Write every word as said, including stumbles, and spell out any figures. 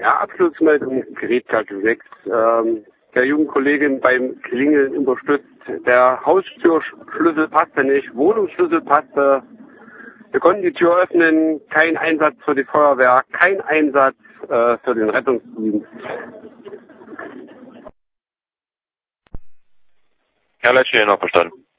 Ja, Abschlussmeldung, Gerätklasse sechs. Ähm, der jungen Kollegin beim Klingeln unterstützt. Der Haustürschlüssel passte nicht, Wohnungsschlüssel passte. Wir konnten die Tür öffnen, kein Einsatz für die Feuerwehr, kein Einsatz äh, für den Rettungsdienst. Ja, letztlich noch verstanden.